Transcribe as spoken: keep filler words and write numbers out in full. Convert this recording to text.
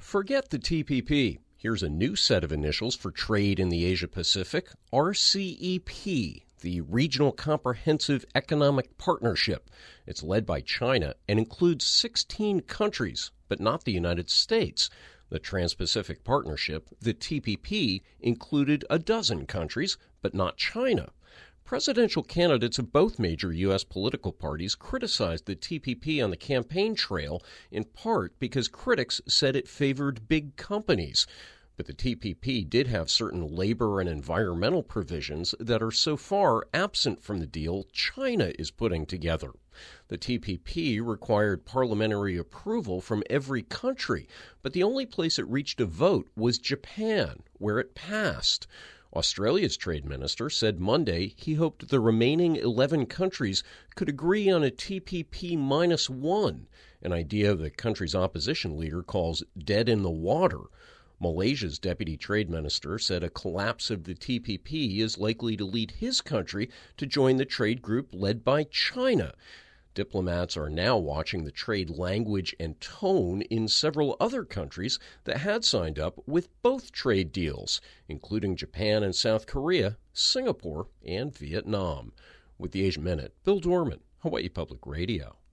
Forget the T P P. Here's a new set of initials for trade in the Asia-Pacific, R C E P, the Regional Comprehensive Economic Partnership. It's led by China and includes sixteen countries, but not the United States. The Trans-Pacific Partnership, the T P P, included a dozen countries, but not China. Presidential candidates of both major U S political parties criticized the T P P on the campaign trail, in part because critics said it favored big companies. But the T P P did have certain labor and environmental provisions that are so far absent from the deal China is putting together. The T P P required parliamentary approval from every country, but the only place it reached a vote was Japan, where it passed. Australia's trade minister said Monday he hoped the remaining eleven countries could agree on a T P P minus one, an idea the country's opposition leader calls dead in the water. Malaysia's deputy trade minister said a collapse of the T P P is likely to lead his country to join the trade group led by China. Diplomats are now watching the trade language and tone in several other countries that had signed up with both trade deals, including Japan and South Korea, Singapore, and Vietnam. With the Asia Minute, Bill Dorman, Hawaii Public Radio.